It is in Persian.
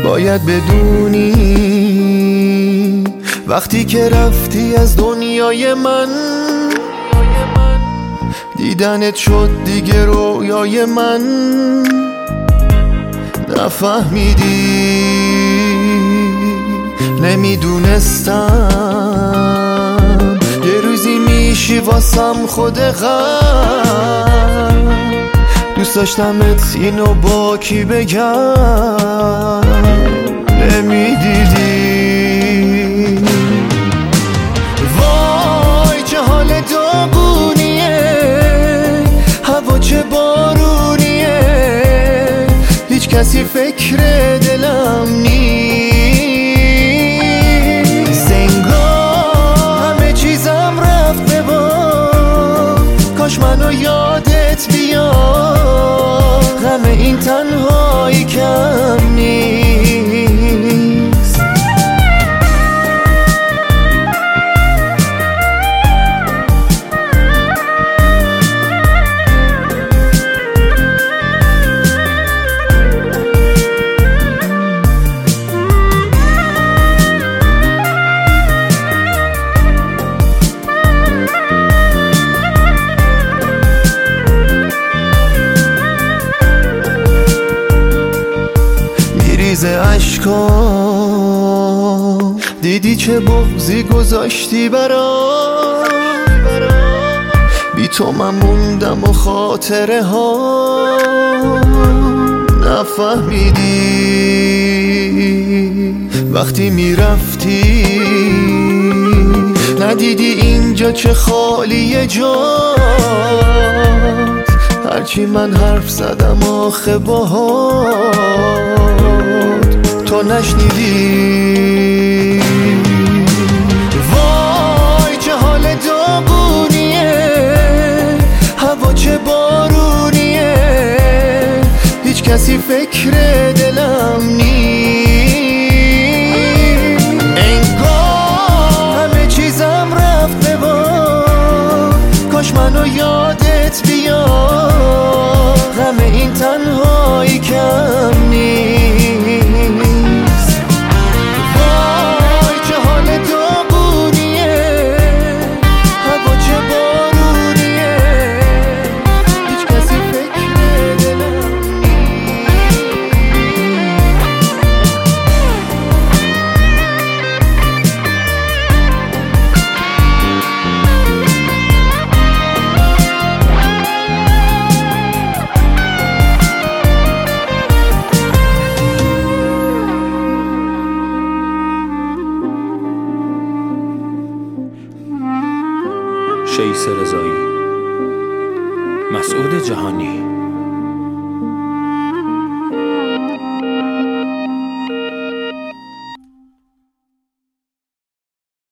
باید بدونی وقتی که رفتی از دنیای من، دیدنت شد دیگه رویای من. نفهمیدی، نمیدونستم یه روزی میشی واسم خود غم. دوست داشتمت اینو با کی بگم، نمیدیدی. وای چه حال داغونیه، هوا چه بارونیه، هیچ کسی فکر دلم نیست. انگار همه چیزم رفت به باد، کاش منو یادت بیاد، غم این تنهایی کم نیست. میریزه اشکام، دیدی چه بغضی گذاشتی برام. بی تو من موندم و خاطره ها. نفهمیدی وقتی میرفتی، ندیدی اینجا چه خالیه جات. هرچی من حرف زدم آخه باهات تو نشنیدی. وای چه حال داغونیه، هوا چه بارونیه، هیچ کسی فکر دلم نیست. انگار همه چیزم رفت به باد، کاش منو یادت بیاد، غم این تنهایی کم نیست. وای چه حال داغونیه، هوا چه بارونیه، هیچ کسی فکر دلم شیس رضایی، مسعود جهانی.